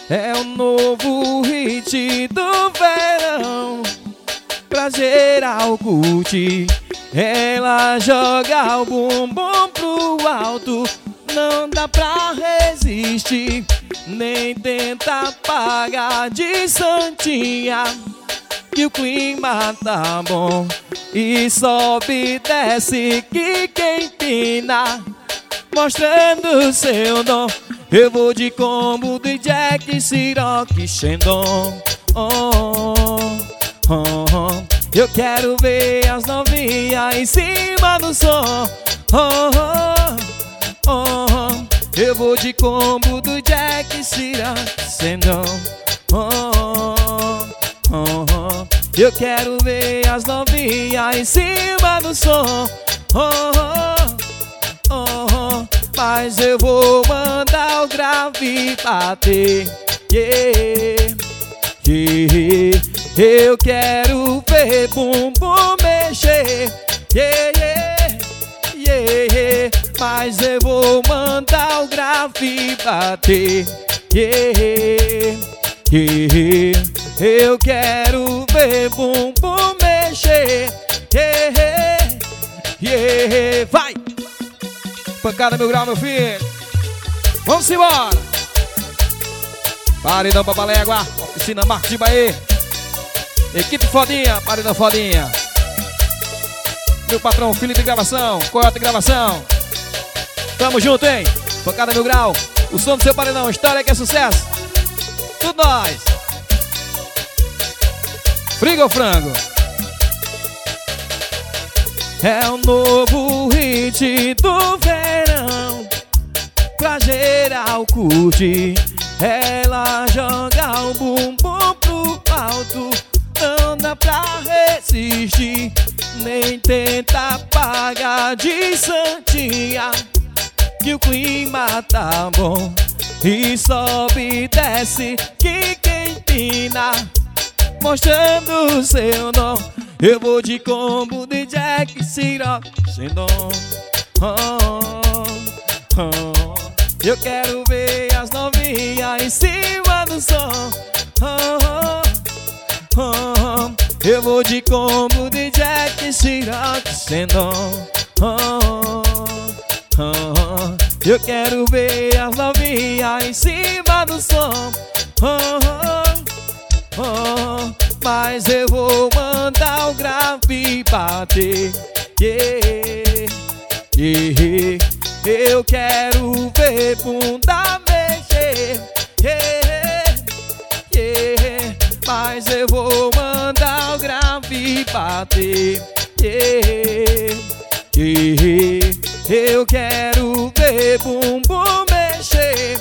É o novo hit do verão, pra geral curtir. Ela joga o bumbum pro alto, não dá pra resistir, nem tenta apagar de santinha, que o clima tá bom. E sobe e desce que quem empina, mostrando seu dom. Eu vou de combo do Jack, Ciroc, Xandão. Eu quero ver as novinhas em cima do som. Eu vou de combo do Jack, Ciroc, Xandão. Eu quero ver as novinhas em cima do som. Mas eu vou mandar o grave bater. Eu quero ver bumbum mexer. Mas eu vou mandar o grave bater. Eu quero ver bumbum mexer. Vai! Pancada Mil Grau, meu filho. Vamos embora. Paredão Babalégua, Oficina Marcos de Bahia. Equipe Fodinha, Paredão Fodinha. Meu patrão Felipe Gravação, Coyote Gravação. Tamo junto, hein? Pancada Mil Grau, o som do seu paredão, história que é sucesso. Tudo nós. Friga ou frango? É o novo hit do verão, pra geral curtir. Ela joga o bumbum pro alto, não dá pra resistir, nem tenta apagar de santinha, que o clima tá bom. E sobe e desce que quem empina, mostrando seu dom. Eu vou de combo de Jack, Ciroc, Xandão. Eu quero ver as novinhas em cima do som. Eu vou de combo de Jack, Ciroc, Xandão. Eu quero ver as novinhas em cima do som. Mas eu vou mandar o grave bater. Eu quero ver bunda mexer. Mas eu vou mandar o grave bater. Eu quero ver bumbum mexer.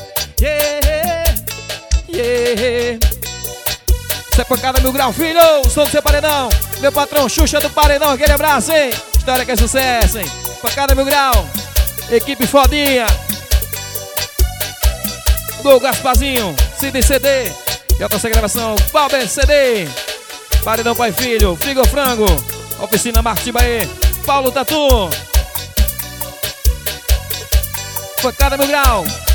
Isso é Pancada Mil Grau, filho, o som do seu paredão. Meu patrão Xuxa do Paredão, aquele abraço, hein? História que é sucesso, hein? Pancada Mil Grau, equipe Fodinha. Gol Gasparzinho, Cid CD. E outra gravação, Balber CD. Paredão Pai Filho, Frigo Frango, Oficina Marcos de Bahia, Paulo Tatu. Pancada Mil Grau.